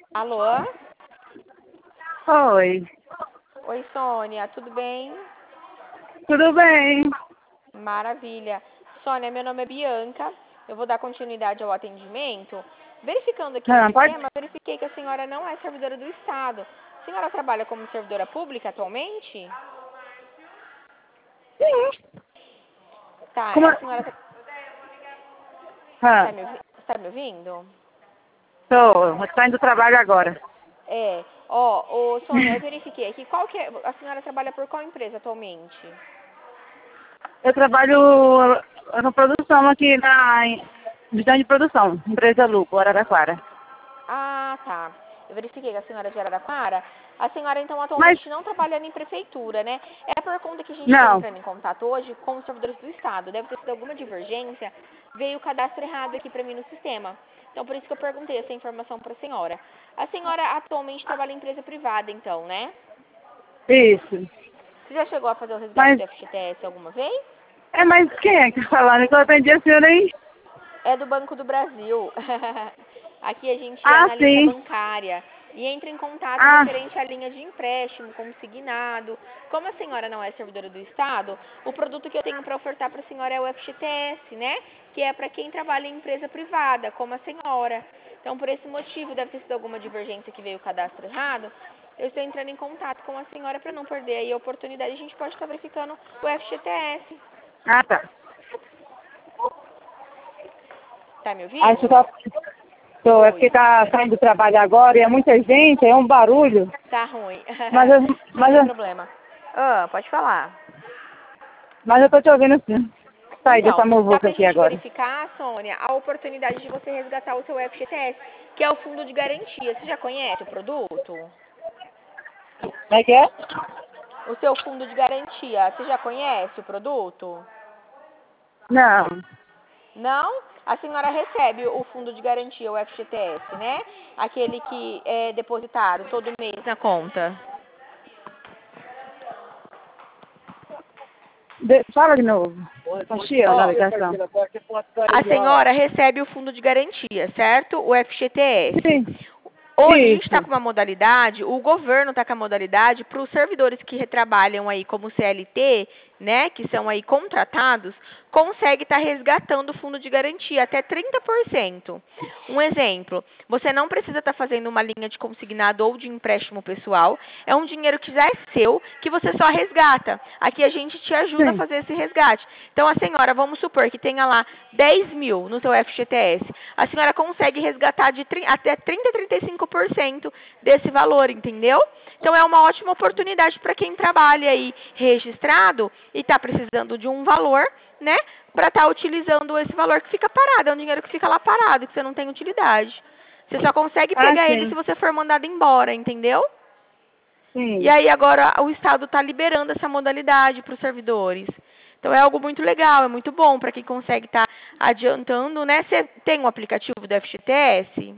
Alô? Oi, Oi, Sônia, tudo bem? tudo bem? Maravilha. Sônia, meu nome é Bianca. Eu vou dar continuidade ao atendimento. Verificando aqui no Pode? sistema, verifiquei que a senhora não é servidora do Estado. A senhora trabalha como servidora pública atualmente? Sim. Tá, Como... a senhora Ah, está me ouvindo? tô saindo do trabalho agora. Ô, Sônia, eu verifiquei aqui. Qual que é, a senhora trabalha por qual empresa atualmente? Eu trabalho na produção aqui na divisão de produção, empresa Lupo, Araraquara. Ah, tá. Eu verifiquei que a senhora é de Araraquara. A senhora, então, Mas, atualmente não trabalha em prefeitura, né? É por conta que a gente está não, entrando em contato hoje com os servidores do Estado. Deve ter sido alguma divergência. Veio o cadastro errado aqui para mim no sistema. Então, por isso que eu perguntei essa informação para a senhora. A senhora atualmente trabalha em empresa privada, então, né? isso. Você já chegou a fazer o resgate Mas, do FGTS alguma vez? mas quem é que tá falando? Que eu atendi a senhora aí? É do Banco do Brasil. Aqui a gente é Ah, analista sim. bancária e entra em contato Ah, referente à linha de empréstimo, consignado. Como a senhora não é servidora do Estado, o produto que eu tenho para ofertar para a senhora é o FGTS, né? Que é para quem trabalha em empresa privada, como a senhora. Então, por esse motivo, deve ter sido alguma divergência que veio o cadastro errado. Eu estou entrando em contato com a senhora para não perder aí a oportunidade. A gente pode estar verificando o FGTS. tá. Tá me Aí você ouvindo? tá... é porque Oi. tá saindo do trabalho agora e é muita gente, é um barulho. Tá ruim. Mas eu, Não mas tem eu, problema. Pode falar. mas eu tô te ouvindo sim. Saí dessa Então, dá muvuca pra aqui gente agora. verificar, Sônia, a oportunidade de você resgatar o seu FGTS, que é o fundo de garantia. Você já conhece o produto? Como é que é? O seu fundo de garantia, você já conhece o produto? Não. Não? A senhora recebe o fundo de garantia, o FGTS, né? Aquele que é depositado todo mês na conta. Fala de novo. Tá chiando a Ó, ligação. a senhora recebe o fundo de garantia, certo? O FGTS. Sim, Hoje a gente está isso. com uma modalidade, o governo está com a modalidade para os servidores que retrabalham aí como CLT, né, que são aí contratados, consegue estar resgatando o fundo de garantia até 30%. Um exemplo, você não precisa estar fazendo uma linha de consignado ou de empréstimo pessoal, é um dinheiro que já é seu, que você só resgata. Aqui a gente te ajuda a Sim. fazer esse resgate. Então a senhora, vamos supor que tenha lá 10 mil no seu FGTS, a senhora consegue resgatar de até 30% a 35% desse valor, entendeu? Então é uma ótima oportunidade para quem trabalha aí registrado e está precisando de um valor, né? Para estar utilizando esse valor que fica parado. É um dinheiro que fica lá parado, que você não tem utilidade. Você só consegue Ah, pegar ele se sim. você for mandado embora, entendeu? E Sim. aí agora o Estado está liberando essa modalidade para os servidores. Então é algo muito legal, é muito bom para quem consegue estar adiantando, né? Você tem um aplicativo do FGTS?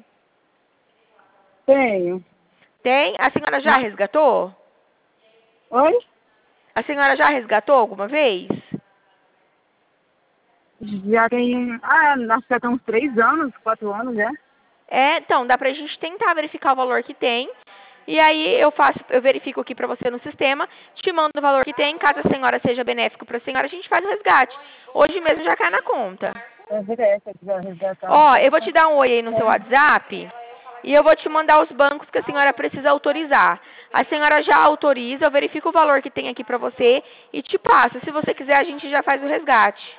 Tenho. Tem? A senhora já Ma... resgatou? Oi? A senhora já resgatou alguma vez? Já tem. Ah, acho que já tem uns 3 anos, 4 anos, já. Então, dá pra gente tentar verificar o valor que tem. E aí eu verifico aqui pra você no sistema, te mando o valor que tem, caso a senhora seja benéfico pra senhora, a gente faz o resgate. Hoje mesmo já cai na conta. É VDS que vai resgatar. Ó, eu vou te dar um oi aí no seu WhatsApp e eu vou te mandar os bancos que a senhora precisa autorizar. A senhora já autoriza, eu verifico o valor que tem aqui pra você e te passo. Se você quiser, a gente já faz o resgate.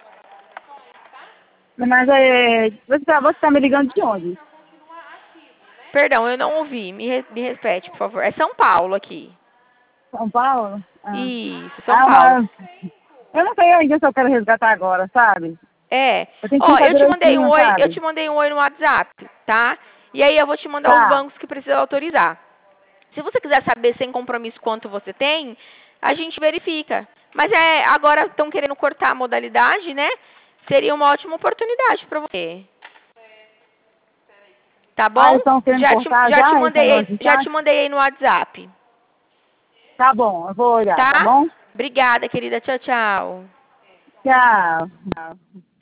Mas você tá me ligando de onde? Perdão, eu não ouvi. Me repete, por favor. É São Paulo aqui. São Paulo? Ah. Isso, São Ah, Paulo. mas eu não sei ainda se eu quero resgatar agora, sabe? É. Eu tenho que Ó, pensar direitinho, eu sabe? te mandei um oi no WhatsApp, tá? E aí eu vou te mandar os Tá. bancos que precisam autorizar. Se você quiser saber sem compromisso quanto você tem, a gente verifica. Mas agora estão querendo cortar a modalidade, né? Seria uma ótima oportunidade para você. Tá Ah, bom? eles estão querendo cortar já esse negócio de Já te taxa? mandei aí no WhatsApp. Tá bom, eu vou olhar, tá Tá? bom? Obrigada, querida. Tchau, tchau. Tchau. Tchau.